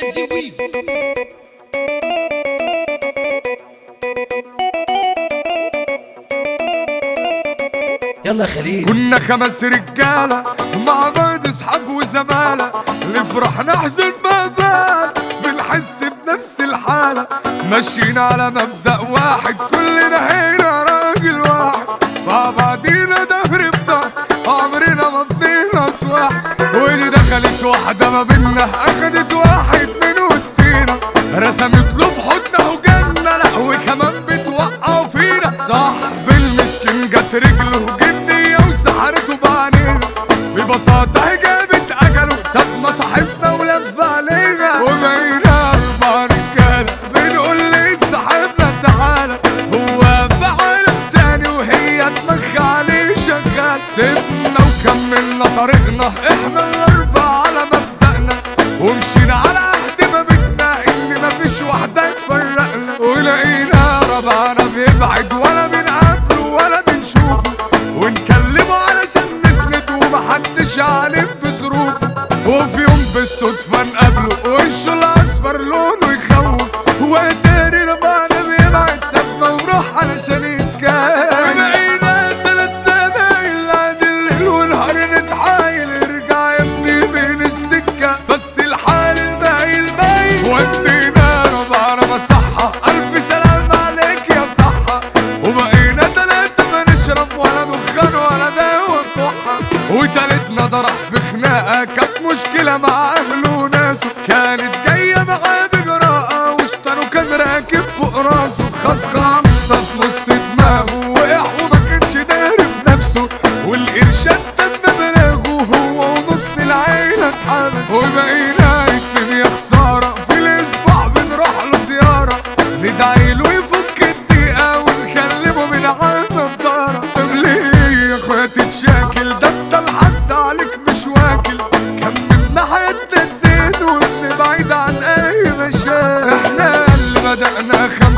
Andy Weaves. يلا خليل. كنا 5 رجالة مع بعض اصحاب وزمالة، نفرح نحزن ما بال، بنحس بنفس الحالة، ماشيين على مبدأ واحد، كلنا هنا راجل واحد، مع بعضينا ظهر بظهر، عمرنا ما ضينا سواح. ودي دخلت واحدة ما بينا، اخدت واحد من وسطينا، رسمت له في حضنه وجنة، لا وكمان بتوقعوا فينا. صاحب المسكين جت رجله جنية وسحرته بعينينا، ببساطة جابت أجله، سابنا صاحبنا ولف علينا، وبقينا 4 رجالة بنقول لصاحبنا تعالى، هو في عالم تاني وهي دماغها عليه شغال. سيبنا وكملنا طريقنا، احنا ال4 على مبدأنا، ومشينا على عهد ما بينا ان مفيش واحدة تفرقنا، ولقينا ربعنا بيبعد ولا بنقابله ولا بنشوفه، ونكلمه علشان نسند ومحدش عارف بظروفه. وفي يوم بالصدفة نقابله، وشه الأصفر لونه يخوف، وتاني ربعنا بيبعد سابنا وراح علشان يتكلم. بقينا 3 زمايل قاعد الليل ونهار نتحايل، ارجع يا ابني بين السكة، بس الحال الباقي الباقي. ودينا ربعنا مصحة، ألف سلام عليك يا صحة، وبقينا 3 ما نشرب ولا دخان ولا دوا كحة. وتالتنا ده راح في خناقة، كانت مشكلة مع أهله وناسه، كانت جاية معاه بجراءة، واشتروا كان راكب فوق راسه، خد خمطة في نص دماغه، وقع وما كانش داري بنفسه، والقرشات تم بلاغه، هو ونص العيلة اتحبس. وبقينا 2 يا خسارة، في الأسبوع بنروح له زيارة، ندعي له يفك الضيقة ونكلمه من على النضارة. طب ليه يا اخويا تتشاكل، ده انت الحبس عليك مش واكل، كملنا حياتنا 2 وبنبعد عن اي مشاكل. احنا اللي بدأنا